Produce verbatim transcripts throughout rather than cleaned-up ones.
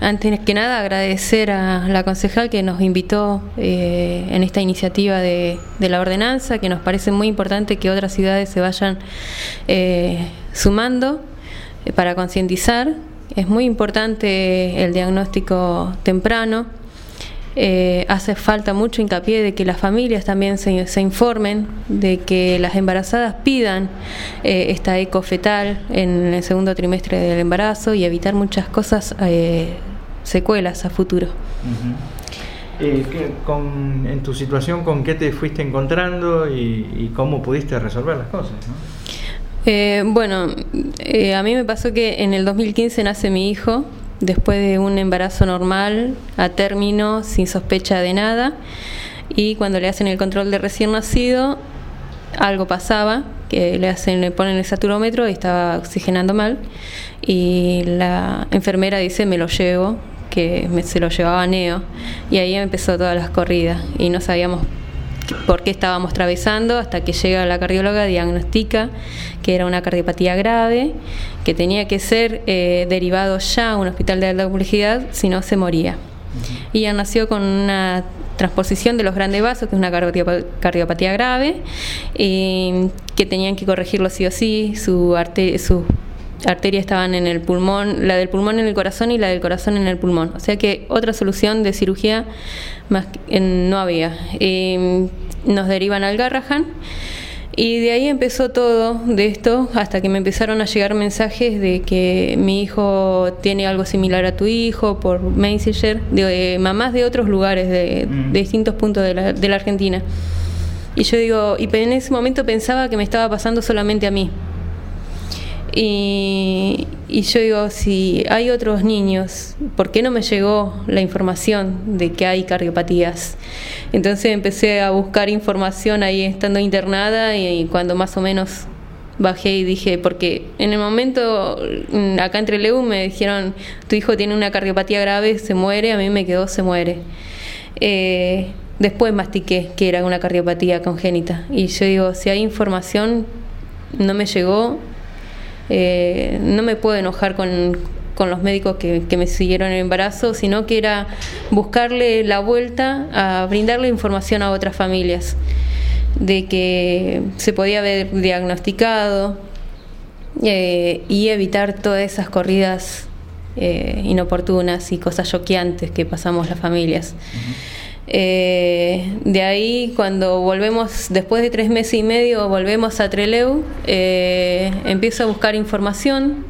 antes que nada agradecer a la concejal que nos invitó eh, en esta iniciativa de, de la ordenanza, que nos parece muy importante que otras ciudades se vayan eh, sumando eh, para concientizar. Es muy importante el diagnóstico temprano. Eh, hace falta mucho hincapié de que las familias también se, se informen, de que las embarazadas pidan eh, esta eco fetal en el segundo trimestre del embarazo y evitar muchas cosas, eh, secuelas a futuro. Uh-huh. eh, ¿qué, con, en tu situación, ¿con qué te fuiste encontrando y, y cómo pudiste resolver las cosas, ¿no? Eh, bueno, eh, a mí me pasó que en el dos mil quince nace mi hijo, después de un embarazo normal, a término, sin sospecha de nada, y cuando le hacen el control de recién nacido, algo pasaba, que le hacen, le ponen el saturómetro y estaba oxigenando mal, y la enfermera dice, me lo llevo, que me, se lo llevaba Neo, y ahí empezó todas las corridas, y no sabíamos por qué estábamos atravesando, hasta que llega la cardióloga, diagnostica que era una cardiopatía grave, que tenía que ser eh, derivado ya a un hospital de alta complejidad, si no se moría. Uh-huh. Y ella nació con una transposición de los grandes vasos, que es una cardiop- cardiopatía grave, y que tenían que corregirlo sí o sí. Su arte- sus arterias estaban en el pulmón, la del pulmón en el corazón y la del corazón en el pulmón. O sea que otra solución de cirugía más eh, no había. Eh, nos derivan al Garrahan. Y de ahí empezó todo de esto, hasta que me empezaron a llegar mensajes de que mi hijo tiene algo similar a tu hijo por Messenger, de, de mamás de otros lugares, de, de distintos puntos de la, de la Argentina. Y yo digo, y en ese momento pensaba que me estaba pasando solamente a mí. Y, y yo digo, si hay otros niños, ¿por qué no me llegó la información de que hay cardiopatías? Entonces empecé a buscar información ahí estando internada, y, y cuando más o menos bajé y dije, porque en el momento acá en Trelew me dijeron, tu hijo tiene una cardiopatía grave, se muere, a mí me quedó, se muere. Eh, después mastiqué que era una cardiopatía congénita, y yo digo, si hay información, no me llegó. Eh, no me puedo enojar con, con los médicos que, que me siguieron el embarazo, sino que era buscarle la vuelta a brindarle información a otras familias de que se podía haber diagnosticado eh, y evitar todas esas corridas eh, inoportunas y cosas choqueantes que pasamos las familias. Uh-huh. Eh, de ahí, cuando volvemos, después de tres meses y medio, volvemos a Trelew, eh, empiezo a buscar información,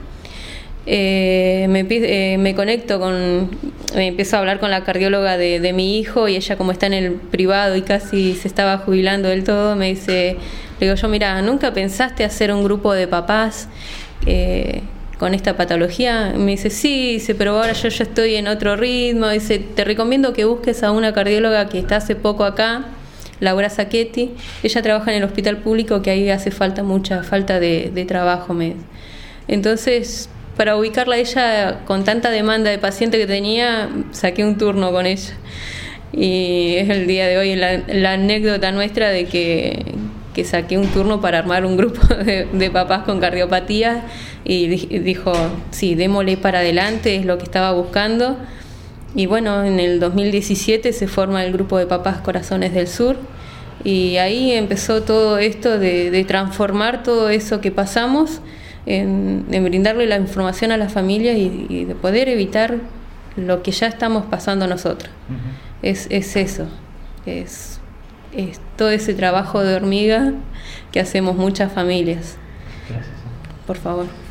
eh, me, eh, me conecto con, me empiezo a hablar con la cardióloga de, de mi hijo, y ella, como está en el privado y casi se estaba jubilando del todo, me dice, le digo yo, mira, ¿nunca pensaste hacer un grupo de papás eh, con esta patología? Me dice, sí, dice, pero ahora yo ya estoy en otro ritmo. Dice, te recomiendo que busques a una cardióloga que está hace poco acá, Laura Sacchetti. Ella trabaja en el hospital público, que ahí hace falta mucha falta de, de trabajo. Me... Entonces, para ubicarla a ella, con tanta demanda de paciente que tenía, saqué un turno con ella. Y es el día de hoy la, la anécdota nuestra de que, que saqué un turno para armar un grupo de, de papás con cardiopatías, y dijo, sí, démosle para adelante, es lo que estaba buscando. Y bueno, en el dos mil diecisiete se forma el grupo de papás Corazones del Sur, y ahí empezó todo esto de, de transformar todo eso que pasamos en, en brindarle la información a las familias y, y de poder evitar lo que ya estamos pasando nosotros. Uh-huh. es, es eso, es, es todo ese trabajo de hormiga que hacemos muchas familias. Gracias. Por favor.